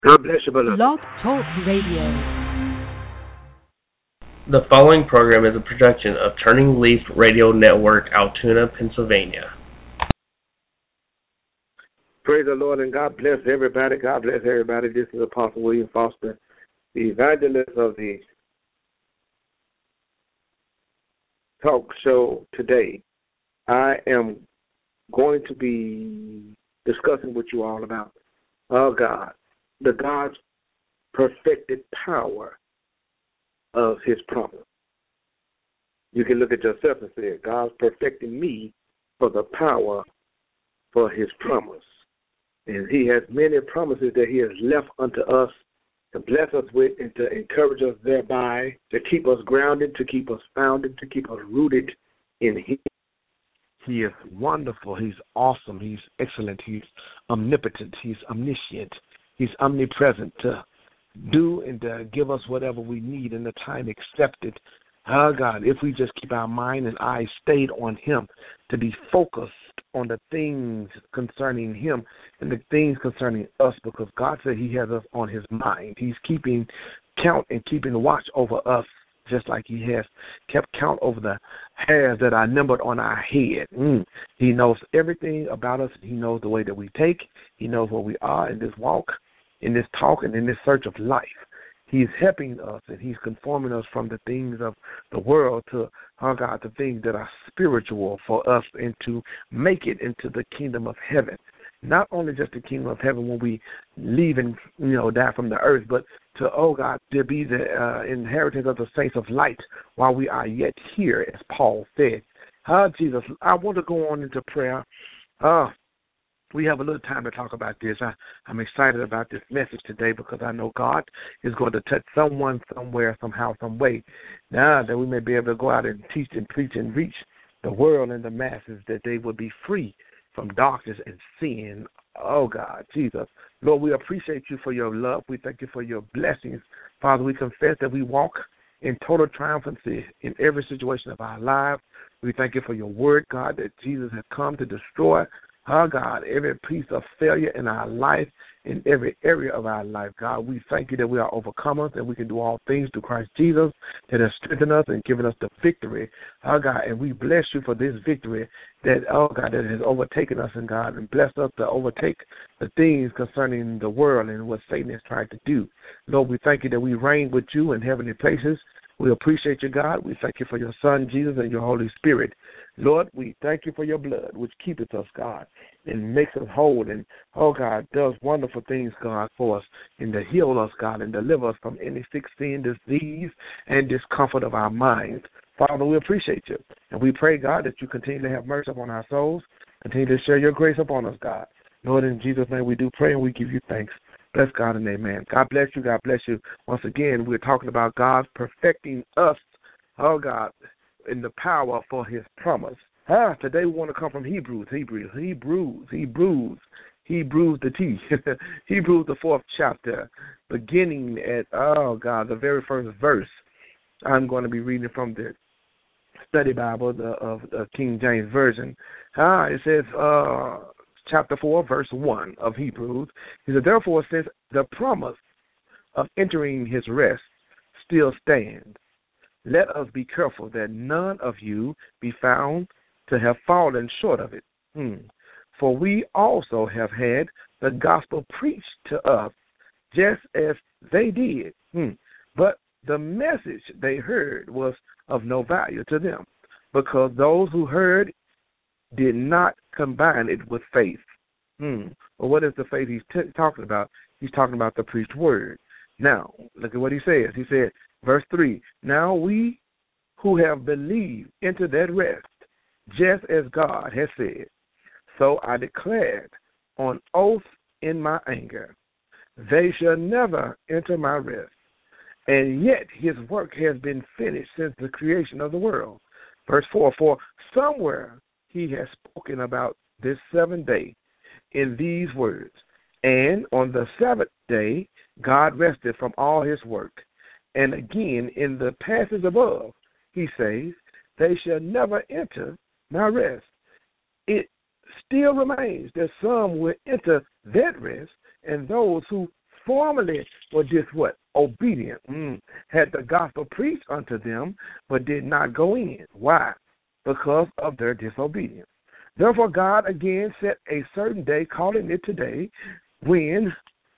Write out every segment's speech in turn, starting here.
God bless you, beloved. Blog Talk Radio. The following program is a production of Turning Leaf Radio Network, Altoona, Pennsylvania. Praise the Lord, and God bless everybody. God bless everybody. This is Apostle William Foster, the evangelist of the talk show today. I am going to be discussing with you all about God, the God's perfected power of his promise. You can look at yourself and say, God's perfecting me for the power for his promise. And he has many promises that he has left unto us to bless us with and to encourage us thereby, to keep us grounded, to keep us founded, to keep us rooted in him. He is wonderful. He's awesome. He's excellent. He's omnipotent. He's omniscient. He's omnipresent to do and to give us whatever we need in the time accepted. Oh, God, if we just keep our mind and eyes stayed on him, to be focused on the things concerning him and the things concerning us, because God said he has us on his mind. He's keeping count and keeping watch over us, just like he has kept count over the hairs that are numbered on our head. He knows everything about us. He knows the way that we take. He knows where we are in this walk, in this talk, and in this search of life. He's helping us, and he's conforming us from the things of the world to, oh God, the things that are spiritual for us, and to make it into the kingdom of heaven. Not only just the kingdom of heaven when we leave and, die from the earth, but to, oh God, to be the inheritance of the saints of light while we are yet here, as Paul said. Jesus, I want to go on into prayer. We have a little time to talk about this. I'm excited about this message today because I know God is going to touch someone somewhere, somehow, some way. Now that we may be able to go out and teach and preach and reach the world and the masses, that they will be free from darkness and sin. Oh, God, Jesus. Lord, we appreciate you for your love. We thank you for your blessings. Father, we confess that we walk in total triumphancy in every situation of our lives. We thank you for your word, God, that Jesus has come to destroy, oh, God, every piece of failure in our life, in every area of our life, God. We thank you that we are overcomers and we can do all things through Christ Jesus that has strengthened us and given us the victory, oh, God. And we bless you for this victory that, oh, God, that has overtaken us, and God, and blessed us to overtake the things concerning the world and what Satan has tried to do. Lord, we thank you that we reign with you in heavenly places. We appreciate you, God. We thank you for your Son, Jesus, and your Holy Spirit. Lord, we thank you for your blood, which keepeth us, God, and makes us whole, and, oh, God, does wonderful things, God, for us, and to heal us, God, and deliver us from any sick, sin, disease, and discomfort of our minds. Father, we appreciate you, and we pray, God, that you continue to have mercy upon our souls, continue to share your grace upon us, God. Lord, in Jesus' name we do pray, and we give you thanks. Bless God and amen. God bless you. God bless you. Once again, we're talking about God perfecting us, oh, God, in the power for his promise. Today we want to come from Hebrews, the T. Hebrews, the 4th chapter, beginning at, oh, God, the very first verse. I'm going to be reading from the study Bible of the King James Version. It says, chapter 4, verse 1 of Hebrews. He said, therefore, since the promise of entering his rest still stands, let us be careful that none of you be found to have fallen short of it. For we also have had the gospel preached to us just as they did. But the message they heard was of no value to them, because those who heard did not combine it with faith. Well, what is the faith he's talking about? He's talking about the preached word. Now, look at what he says. He said, verse 3, now we who have believed enter that rest, just as God has said. So I declared on oath in my anger, they shall never enter my rest. And yet his work has been finished since the creation of the world. Verse 4, for somewhere he has spoken about this 7th day in these words, and on the 7th day God rested from all his work. And again, in the passage above, he says, they shall never enter my rest. It still remains that some will enter that rest, and those who formerly were disobedient, had the gospel preached unto them, but did not go in. Why? Because of their disobedience. Therefore God again set a certain day, calling it today, when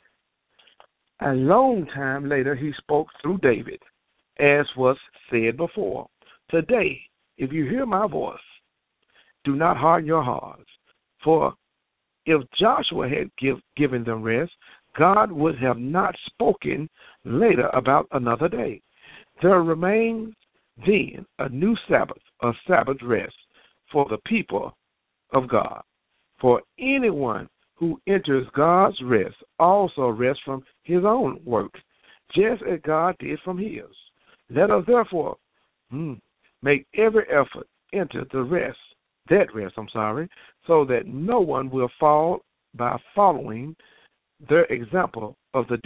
a long time later he spoke through David, as was said before. Today, if you hear my voice, do not harden your hearts. For if Joshua had given them rest, God would have not spoken later about another day. There remains then a new Sabbath, a Sabbath rest for the people of God. For anyone who enters God's rest also rests from his own works, just as God did from his. Let us therefore make every effort enter that rest, so that no one will fall by following their example of the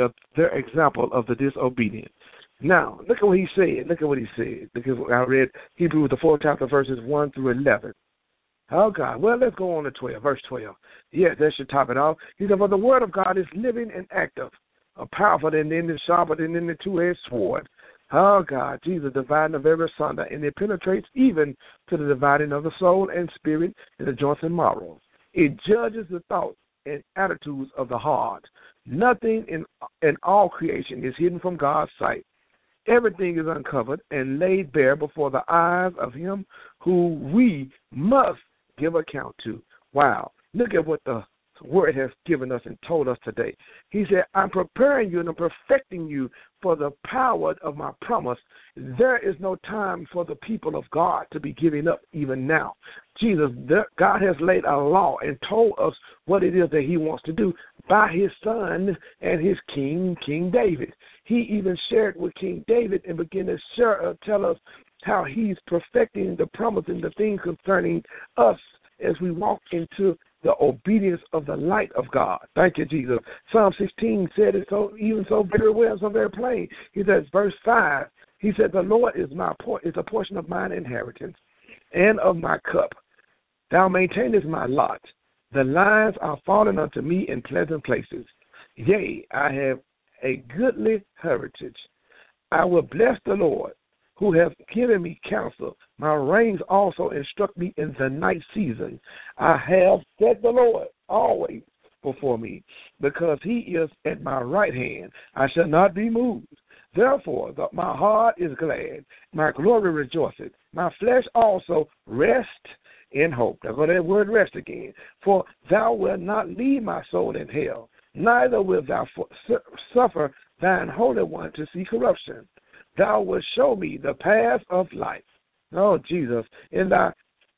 disobedient. Now, look at what he said. Look at what I read Hebrews the 4th chapter, verses 1 through 11. Oh, God. Well, let's go on to 12, verse 12. Yes, that should top it off. He said, for the word of God is living and active, powerful than any sharper than any two-edged sword. Oh, God, Jesus, dividing of every asunder, and it penetrates even to the dividing of the soul and spirit and the joints and marrows. It judges the thoughts and attitudes of the heart. Nothing in all creation is hidden from God's sight. Everything is uncovered and laid bare before the eyes of him who we must give account to. Wow. Look at what the word has given us and told us today. He said, I'm preparing you and I'm perfecting you for the power of my promise. There is no time for the people of God to be giving up even now. Jesus, God has laid a law and told us what it is that he wants to do by his son and his king, King David. He even shared with King David and began to tell us how he's perfecting the promise and the things concerning us as we walk into the obedience of the light of God. Thank you, Jesus. Psalm 16 said it so very well, so very plain. He says, verse 5, he said, the Lord is a portion of mine inheritance and of my cup. Thou maintainest my lot. The lines are fallen unto me in pleasant places. Yea, I have a goodly heritage. I will bless the Lord, who hath given me counsel. My reins also instruct me in the night season. I have set the Lord always before me, because he is at my right hand. I shall not be moved. Therefore, my heart is glad, my glory rejoiceth. My flesh also rest in hope. Now go to that word rest again. For thou wilt not leave my soul in hell, neither wilt thou suffer thine Holy One to see corruption. Thou wilt show me the path of life. Oh, Jesus, in thy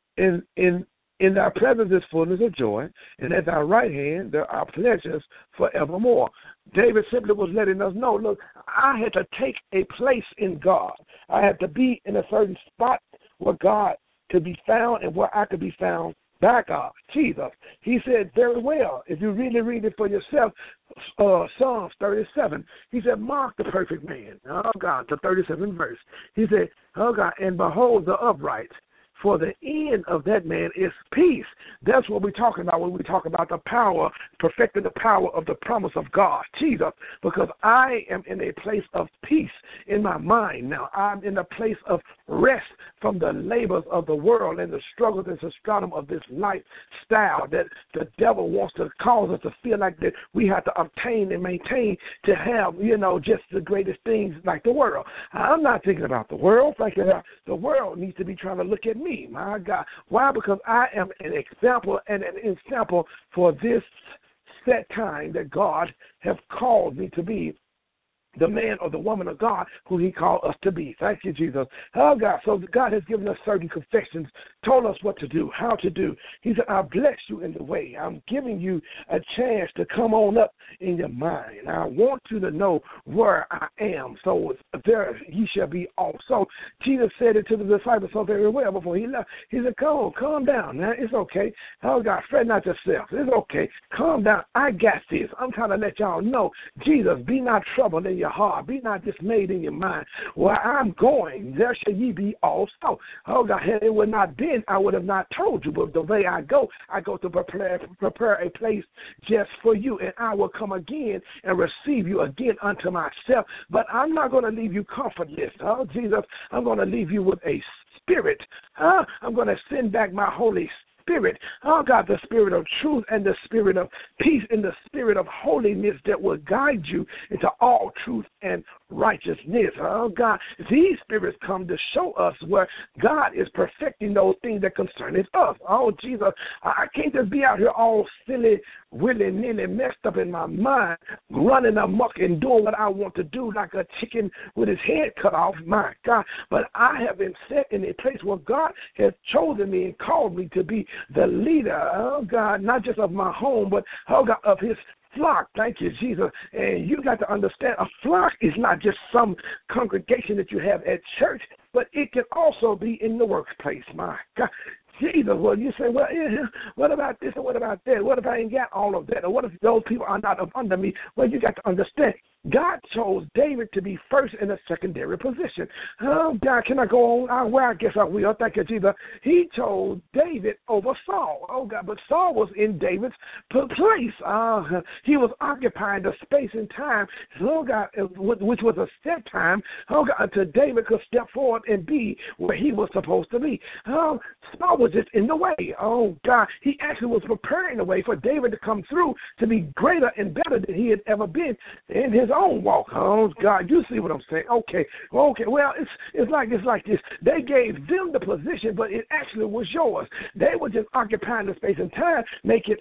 presence is fullness of joy, and at thy right hand there are pleasures forevermore. David simply was letting us know, look, I had to take a place in God. I had to be in a certain spot where God could be found and where I could be found by God. Jesus. He said very well, if you really read it for yourself, Psalms 37, he said, mark the perfect man. Oh, God, the 37th verse. He said, oh, God, and behold the upright, for the end of that man is peace. That's what we're talking about when we talk about the power, perfecting the power of the promise of God, Jesus, because I am in a place of peace in my mind now. I'm in a place of rest from the labors of the world and the struggles and the stratum of this lifestyle that the devil wants to cause us to feel like that we have to obtain and maintain to have, just the greatest things like the world. I'm not thinking about the world. Like the world needs to be trying to look at me. My God. Why? Because I am an example and an example for this set time that God has called me to be the man or the woman of God who he called us to be. Thank you, Jesus. Oh, God. So God has given us certain confessions, told us what to do, how to do. He said, I bless you in the way. I'm giving you a chance to come on up in your mind. I want you to know where I am. So there ye shall be also. Jesus said it to the disciples so very well before he left. He said, calm down. Now, it's okay. Oh, God, fret not yourself. It's okay. Calm down. I got this. I'm trying to let y'all know, Jesus, be not troubled in your heart. Be not dismayed in your mind. Where I'm going, there shall ye be also. Oh, God, had it would not been, I would have not told you. But the way I go to prepare a place just for you. And I will come again and receive you again unto myself. But I'm not going to leave you comfortless. Oh, Jesus, I'm going to leave you with a spirit. I'm going to send back my Holy Spirit. Oh, God, the spirit of truth and the spirit of peace and the spirit of holiness that will guide you into all truth and righteousness. Oh, God, these spirits come to show us where God is perfecting those things that concern us. Oh, Jesus, I can't just be out here all silly, willy-nilly, messed up in my mind, running amok and doing what I want to do like a chicken with his head cut off. My God, but I have been set in a place where God has chosen me and called me to be the leader, oh God, not just of my home, but, oh God, of his flock. Thank you, Jesus. And you got to understand, a flock is not just some congregation that you have at church, but it can also be in the workplace. My God. Jesus, well, you say, well, what about this and what about that? What if I ain't got all of that? Or what if those people are not up under me? Well, you got to understand, God chose David to be first in a secondary position. Oh, God, can I go on? Well, I guess I will. Thank you, Jesus. He chose David over Saul. Oh, God, but Saul was in David's place. He was occupying the space and time, oh, God, which was a set time, oh, God, until David could step forward and be where he was supposed to be. Saul was just in the way. Oh, God, he actually was preparing the way for David to come through to be greater and better than he had ever been in his own walk. Oh, God, you see what I'm saying? Okay. Well, it's like this. They gave them the position, but it actually was yours. They were just occupying the space and time, making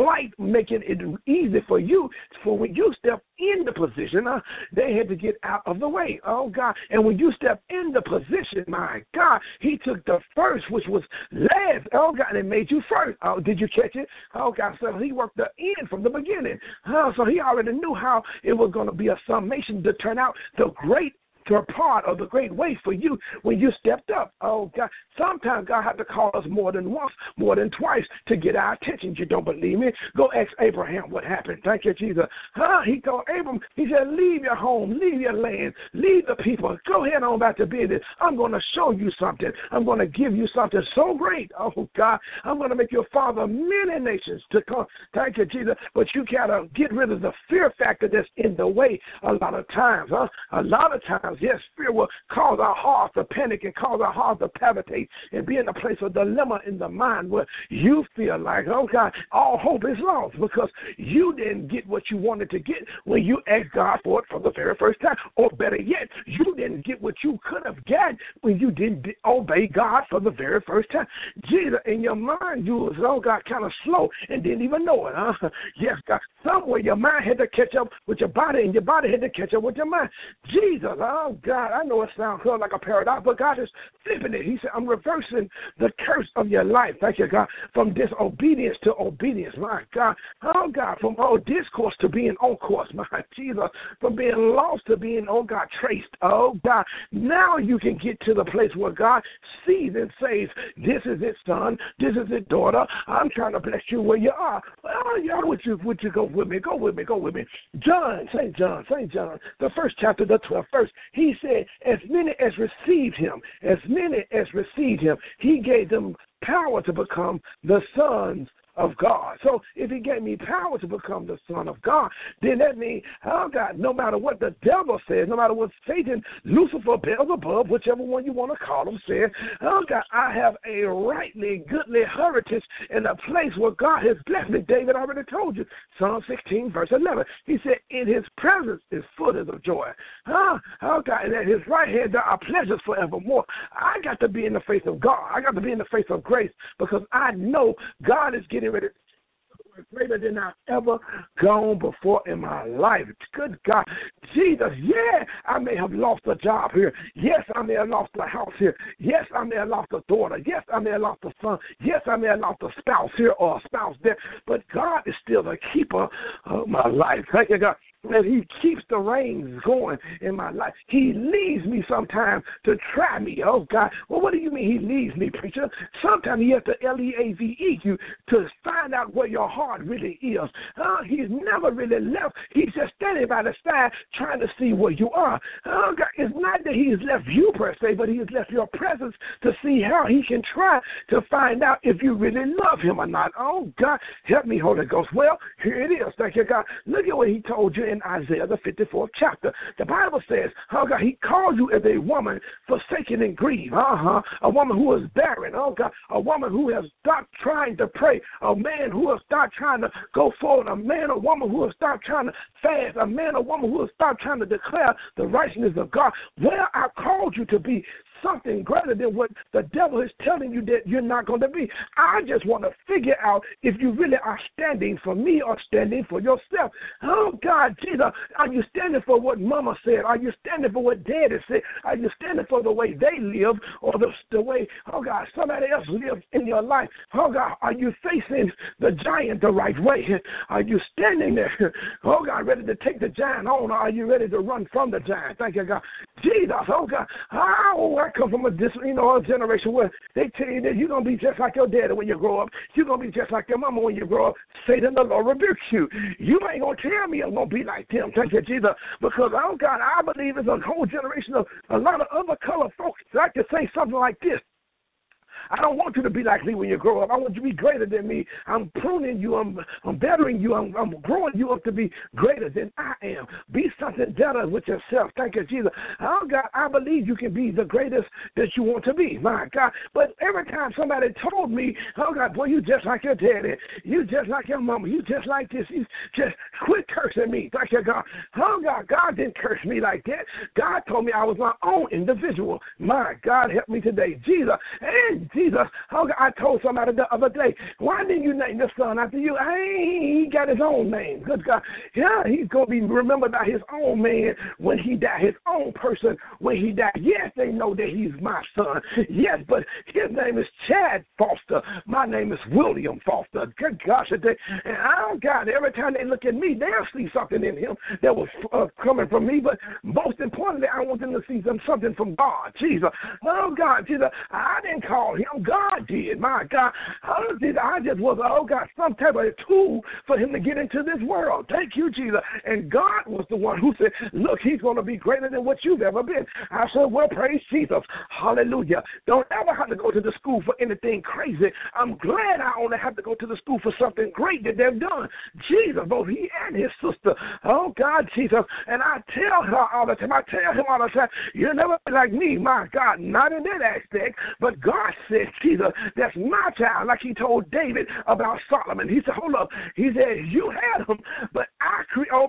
it easy for you. For when you step in the position, they had to get out of the way. Oh, God. And when you step in the position, my God, he took the first, which was last. Oh, God, and it made you first. Oh, did you catch it? Oh, God, so he worked the end from the beginning. So he already knew how it was going to be a summation to turn out the great part of the great way for you when you stepped up. Oh, God. Sometimes God had to call us more than once, more than twice to get our attention. You don't believe me? Go ask Abraham what happened. Thank you, Jesus. He told Abram, he said, leave your home, leave your land, leave the people. Go ahead on back to business. I'm going to show you something. I'm going to give you something so great. Oh, God. I'm going to make you a father of many nations to come. Thank you, Jesus. But you got to get rid of the fear factor that's in the way a lot of times. A lot of times, yes, fear will cause our hearts to panic and cause our hearts to palpitate and be in a place of dilemma in the mind where you feel like, oh, God, all hope is lost because you didn't get what you wanted to get when you asked God for it for the very first time. Or better yet, you didn't get what you could have gotten when you didn't obey God for the very first time. Jesus, in your mind, you was, oh, God, kind of slow and didn't even know it. Yes, God, somewhere your mind had to catch up with your body and your body had to catch up with your mind. Jesus, oh, God, I know it sounds like a paradox, but God is flipping it. He said, I'm reversing the curse of your life. Thank you, God. From disobedience to obedience, my God. Oh, God, from discourse to being on course, my Jesus. From being lost to being, oh, God, traced. Oh, God. Now you can get to the place where God sees and says, this is it, son. This is it, daughter. I'm trying to bless you where you are. Well, y'all, would you go with me? Go with me. John, St. John, the first chapter, the 12th verse. He said, as many as received him, he gave them power to become the sons of God. So if he gave me power to become the son of God, then that means, oh, God, no matter what the devil says, no matter what Satan, Lucifer, Beelzebub, whichever one you want to call him, says, oh, God, I have a rightly, goodly heritage in a place where God has blessed me. David already told you, Psalm 16, verse 11. He said, in his presence is fullness of joy. Oh, God, and at his right hand there are pleasures forevermore. I got to be in the face of God. I got to be in the face of grace because I know God is getting ready greater than I've ever gone before in my life. Good God. Jesus, yeah, I may have lost a job here. Yes, I may have lost a house here. Yes, I may have lost a daughter. Yes, I may have lost a son. Yes, I may have lost a spouse here or a spouse there. But God is still the keeper of my life. Thank you, God. And he keeps the reins going in my life. He leads me sometimes to try me. Oh, God. Well, what do you mean he leads me, preacher? Sometimes he has to L-E-A-V-E you to find out where your heart really is. He's never really left. He's just standing by the side trying to see where you are. Oh, God. It's not that he has left you per se, but he has left your presence to see how he can try to find out if you really love him or not. Oh, God. Help me, Holy Ghost. Well, here it is. Thank you, God. Look at what he told you in Isaiah, the 54th chapter. The Bible says, oh God, he called you as a woman forsaken and grieved. A woman who is barren. Oh God, a woman who has stopped trying to pray. A man who has stopped trying to go forward. A man or woman who has stopped trying to fast. A man or woman who has stopped trying to declare the righteousness of God. Well, I called you to be something greater than what the devil is telling you that you're not going to be. I just want to figure out if you really are standing for me or standing for yourself. Oh, God, Jesus, are you standing for what mama said? Are you standing for what daddy said? Are you standing for the way they live or the way, oh, God, somebody else lives in your life? Oh, God, are you facing the giant the right way? Are you standing there, oh, God, ready to take the giant on, or are you ready to run from the giant? Thank you, God. Jesus, oh, God, I come from a generation where they tell you that you're going to be just like your daddy when you grow up. You're going to be just like your mama when you grow up. Satan, the Lord rebuke you. You ain't going to tell me I'm going to be like them. Thank you, Jesus. Because, oh, God, I believe it's a whole generation of a lot of other colored folks that can say something like this. I don't want you to be like me when you grow up. I want you to be greater than me. I'm pruning you. I'm bettering you. I'm growing you up to be greater than I am. Be something better with yourself. Thank you, Jesus. Oh, God, I believe you can be the greatest that you want to be. My God. But every time somebody told me, oh, God, boy, you just like your daddy. You just like your mama. You just like this. You just quit cursing me. Thank you, God. Oh, God, God didn't curse me like that. God told me I was my own individual. My God, help me today. Jesus. And Jesus, oh, God, I told somebody the other day, why didn't you name your son after you? He got his own name. Good God. Yeah, he's going to be remembered by his own man when he died, his own person when he died. Yes, they know that he's my son. Yes, but his name is Chad Foster. My name is William Foster. Good gosh. And oh, God, every time they look at me, they'll see something in him that was coming from me. But most importantly, I want them to see something from God. Jesus. Oh, God, Jesus, I didn't call him. God did. My God. I just was, oh, God, some type of tool for him to get into this world. Thank you, Jesus. And God was the one who said, look, he's going to be greater than what you've ever been. I said, well, praise Jesus. Hallelujah. Don't ever have to go to the school for anything crazy. I'm glad I only have to go to the school for something great that they've done. Jesus, both he and his sister. Oh, God, Jesus. And I tell her all the time, I tell him all the time, you'll never be like me. My God, not in that aspect, but God said, Jesus, that's my child, like he told David about Solomon. He said, hold up. He said, you had him, but I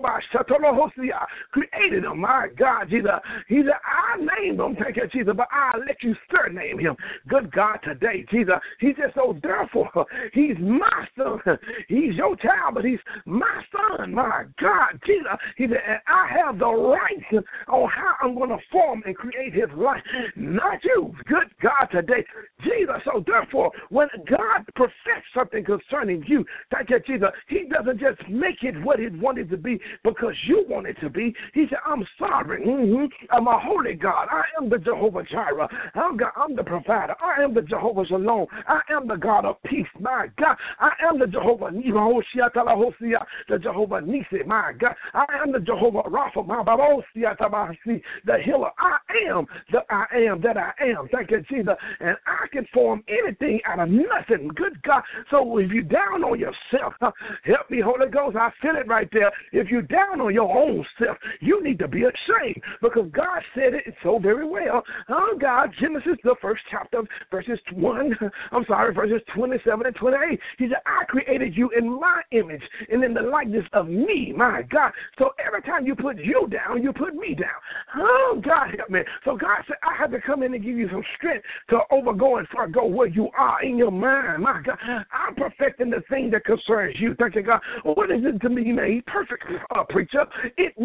created him. My God, Jesus. He said, I named him, thank you, Jesus, but I'll let you surname him. Good God, today, Jesus. He said, so therefore, he's my son. He's your child, but he's my son. My God, Jesus. He said, and I have the right on how I'm going to form and create his life, not you. Good God, today, Jesus. So therefore, when God perfects something concerning you, thank you, Jesus, he doesn't just make it what he wanted to be because you want it to be. He said, I'm sovereign. I'm a holy God. I am the Jehovah Jireh. I'm the provider. I am the Jehovah Shalom. I am the God of peace. My God. I am the Jehovah the Jehovah Nisi. My God. I am the Jehovah Rapha. The healer. I am that I am. Thank you, Jesus. And I can form anything out of nothing. Good God. So if you're down on yourself, help me, Holy Ghost. I feel it right there. If you're down on your own self, you need to be ashamed because God said it so very well. Oh, God, Genesis, the first chapter, verses 27 and 28. He said, I created you in my image and in the likeness of me, my God. So every time you put you down, you put me down. Oh, God, help me. So God said, I have to come in and give you some strength to overgo and forego where you are in your mind. My God, I'm perfecting the thing that concerns you. Thank you, God. What is it to be made perfect, preacher? It means to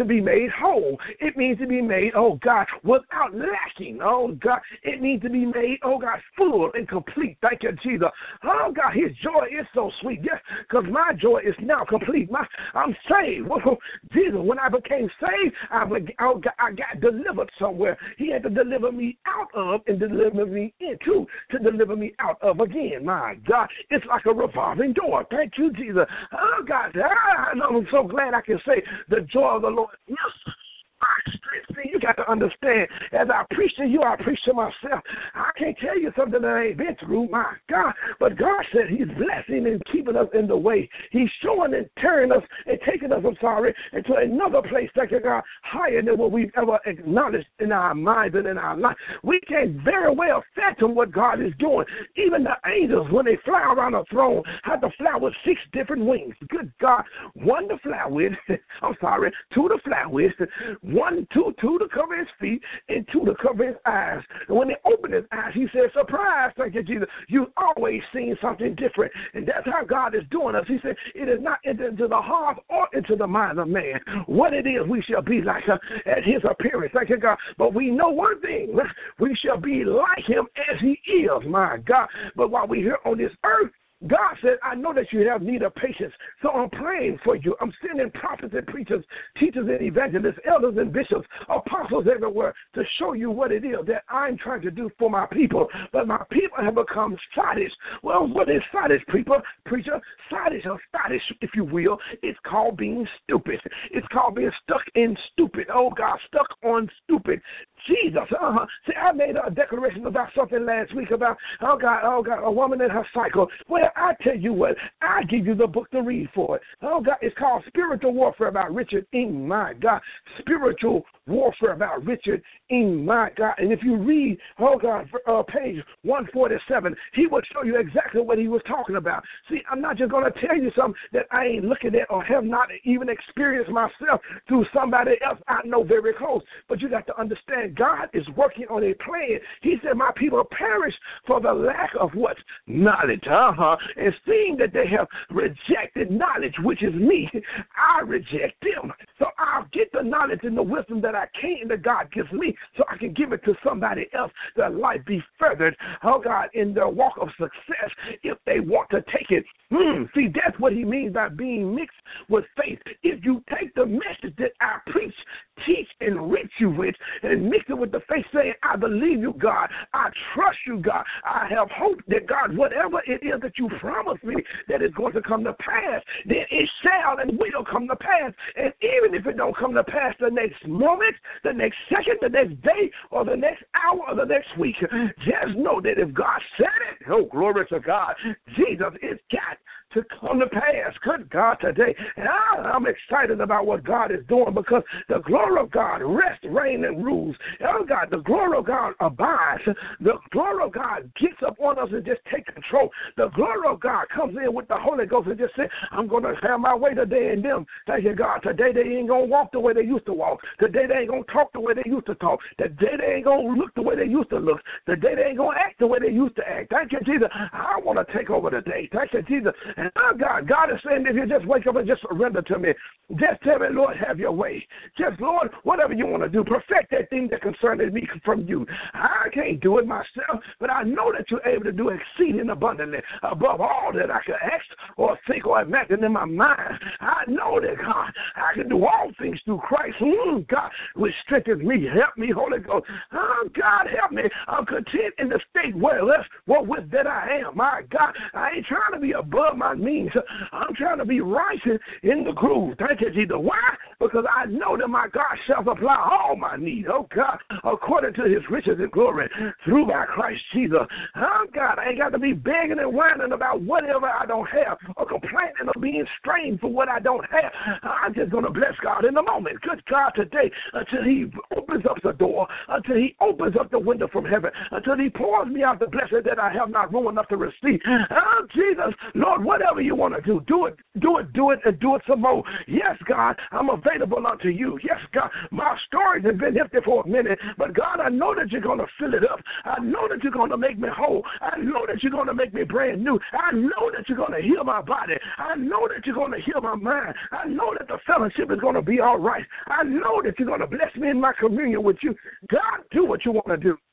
to be made whole. It means to be made, oh God, without lacking. Oh God, it means to be made, oh God, full and complete. Thank you, Jesus. Oh God, his joy is so sweet. Yes, because my joy is now complete. I'm saved. Jesus, when I became saved, I got delivered somewhere. He had to deliver me out of and deliver me into to deliver me out of again. My God, it's like a revolving door. Thank you, Jesus. Oh God, I'm so glad I can say the joy of the Lord. Yes. See, you got to understand, as I preach to you, I preach to myself. I can't tell you something that I ain't been through, my God. But God said he's blessing and keeping us in the way. He's showing and turning us and taking us, into another place, thank you, God, higher than what we've ever acknowledged in our minds and in our life. We can't very well fathom what God is doing. Even the angels, when they fly around the throne, have to fly with 6 different wings. Good God. 1 to fly with, 2 to fly with, 2 to cover his feet, and 2 to cover his eyes. And when they opened his eyes, he said, surprise, thank you, Jesus. You've always seen something different. And that's how God is doing us. He said, it is not into the heart or into the mind of man what it is we shall be like at his appearance, thank you, God. But we know one thing, we shall be like him as he is, my God. But while we're here on this earth, God said, I know that you have need of patience, so I'm praying for you. I'm sending prophets and preachers, teachers and evangelists, elders and bishops, apostles everywhere to show you what it is that I'm trying to do for my people. But my people have become sottish. Well, what is sottish, preacher? Sottish or sottish, if you will. It's called being stupid. It's called being stuck in stupid. Oh, God, stuck on stupid. Jesus. See, I made a declaration about something last week about, oh God, a woman in her cycle. Well, I tell you what, I give you the book to read for it. Oh God, it's called Spiritual Warfare by Richard Ing. My God, Spiritual Warfare by Richard Ing. My God, and if you read, oh God, page 147, he will show you exactly what he was talking about. See, I'm not just going to tell you something that I ain't looking at or have not even experienced myself through somebody else I know very close. But you got to understand, God is working on a plan. He said, my people perish for the lack of what? Knowledge. And seeing that they have rejected knowledge, which is me, I reject them. So I'll get the knowledge and the wisdom that I can, that God gives me, so I can give it to somebody else, that life be furthered, oh God, in their walk of success, if they want to take it. See, that's what he means by being mixed with faith. If you take the message that I preach, teach, and enrich you with, and mix it with the faith, saying, I believe you, God. I trust you, God. I have hope that, God, whatever it is that you promised me that is going to come to pass, then it shall and will come to pass. And even if it don't come to pass the next moment, the next second, the next day, or the next hour, or the next week, just know that if God said it, oh, glory to God, Jesus, it's got to come to pass. Good God, today. And I'm excited about what God is doing, because the glory of God rests, reigns, and rules. Oh God, the glory of God abides. The glory of God gets up on us and just take control. The glory of God comes in with the Holy Ghost and just says, I'm going to have my way today in them. Thank you, God. Today they ain't going to walk the way they used to walk. Today they ain't going to talk the way they used to talk. Today they ain't going to look the way they used to look. Today they ain't going to act the way they used to act. Thank you, Jesus. I want to take over today. Thank you, Jesus. And God is saying, if you just wake up and just surrender to me, just tell me, Lord, have your way. Just, Lord, whatever you want to do, perfect that thing that concerns me from you. I can't do it myself, but I know that you're able to do exceeding abundantly above all that I can ask or think or imagine in my mind. I know that, God, I can do all things through Christ. God, which strengthens me. Help me, Holy Ghost. Oh, God, help me. I'm content in the state wherewith that I am. My God, I ain't trying to be above my means. I'm trying to be right in the groove. Thank you, Jesus. Why? Because I know that my God shall supply all my needs. Oh, God, according to his riches and glory through my Christ Jesus. Oh, God, I ain't got to be begging and whining about whatever I don't have or complaining or being strained for what I don't have. I'm just going to bless God in the moment. Good God, today, until he opens up the door, until he opens up the window from heaven, until he pours me out the blessing that I have not room enough to receive. Oh, Jesus, Lord, whatever whatever you want to do, do it, and do it some more. Yes, God, I'm available unto you. Yes, God, my stories have been empty for a minute, but God, I know that you're going to fill it up. I know that you're going to make me whole. I know that you're going to make me brand new. I know that you're going to heal my body. I know that you're going to heal my mind. I know that the fellowship is going to be all right. I know that you're going to bless me in my communion with you. God, do what you want to do.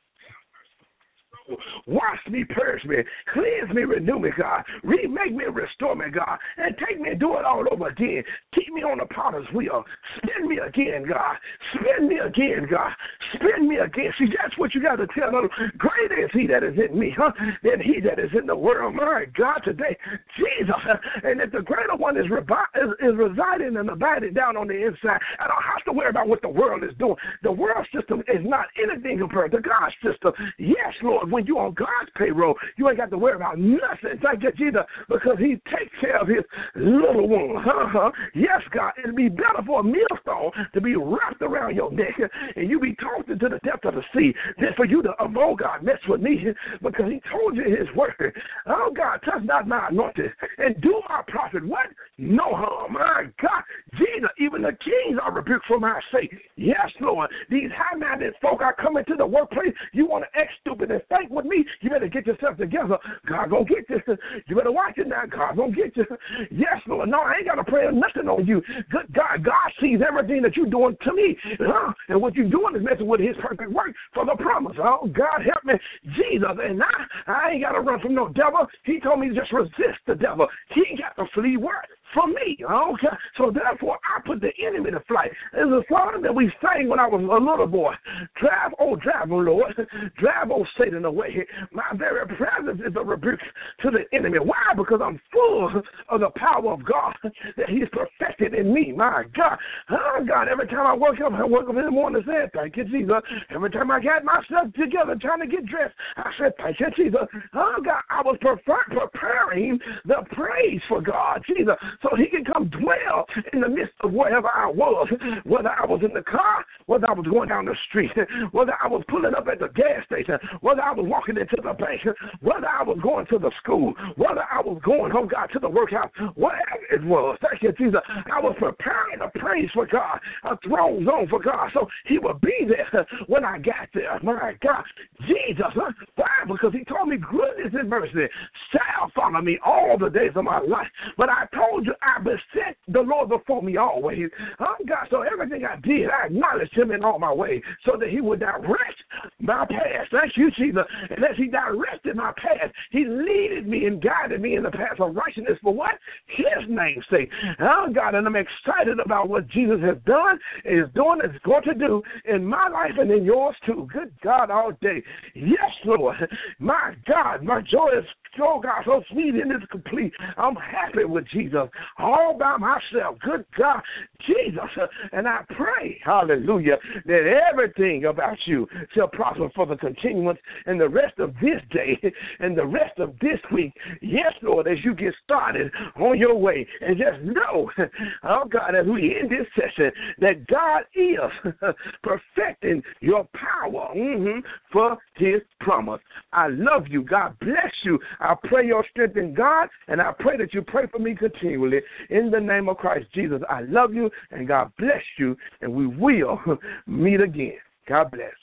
Wash me, purge me, cleanse me, renew me, God. Remake me, restore me, God. And take me and do it all over again. Keep me on the potter's wheel. Spin me again, God. Spin me again, God. Spin me again. See, that's what you got to tell them. Greater is he that is in me, than he that is in the world. My God, today, Jesus. And if the greater one is residing and abiding down on the inside, I don't have to worry about what the world is doing. The world system is not anything compared to God's system. Yes, Lord, when you're on God's payroll, you ain't got to worry about nothing. Thank you, Jesus, because he takes care of his little one. Yes, God, it'd be better for a millstone to be wrapped around your neck and you be tossed into the depth of the sea than for you to, oh God, mess with me, because he told you in his word, oh God, touch not my anointed and do my prophet what? No harm. My God, Jesus, even the kings are rebuked for my sake. Yes, Lord, these high-minded folk are coming to the workplace. You want to act stupid and think with me? You better get yourself together. God gonna get you. You better watch it now. God gonna get you. Yes, Lord. No, I ain't got to pray nothing on you. Good God, God sees everything that you're doing to me. And what you're doing is messing with his perfect work for the promise. Oh, God, help me. Jesus. And I ain't got to run from no devil. He told me to just resist the devil. He got to flee where? From me. Okay. So therefore, I put the enemy to flight. There's a song that we sang when I was a little boy. Drive, Lord. Drive, Satan away. My very presence is a rebuke to the enemy. Why? Because I'm full of the power of God that he's perfected in me. My God. Oh, God, every time I wake up in the morning and say, thank you, Jesus. Every time I got myself together trying to get dressed, I said, thank you, Jesus. Oh, God, I was preparing the praise for God, Jesus, so he can come dwell in the midst of wherever I was, whether I was in the car, whether I was going down the street, whether I was pulling up at the gas station, whether I was walking into the bank, whether I was going to the school, whether I was going, oh God, to the workhouse, whatever it was. Thank you, Jesus. I was preparing a praise for God, a throne zone for God, so he would be there when I got there. My God, Jesus. Why? Because he told me goodness and mercy shall follow me all the days of my life. But I told you, I beset the Lord before me always. Oh God, so everything I did, I acknowledged him in all my ways so that he would direct my path. Thank you, Jesus. And as he directed my path, he leaded me and guided me in the path of righteousness for what? His name's sake. Oh God, and I'm excited about what Jesus has done, is doing, and is going to do in my life and in yours too. Good God, all day. Yes, Lord. My God, my joy is oh God, so sweet and it's complete. I'm happy with Jesus all by myself. Good God, Jesus. And I pray, hallelujah, that everything about you shall prosper for the continuance and the rest of this day and the rest of this week. Yes, Lord, as you get started on your way. And just know, oh God, as we end this session, that God is perfecting your power for his promise. I love you. God bless you. I pray your strength in God, and I pray that you pray for me continually. In the name of Christ Jesus, I love you, and God bless you, and we will meet again. God bless.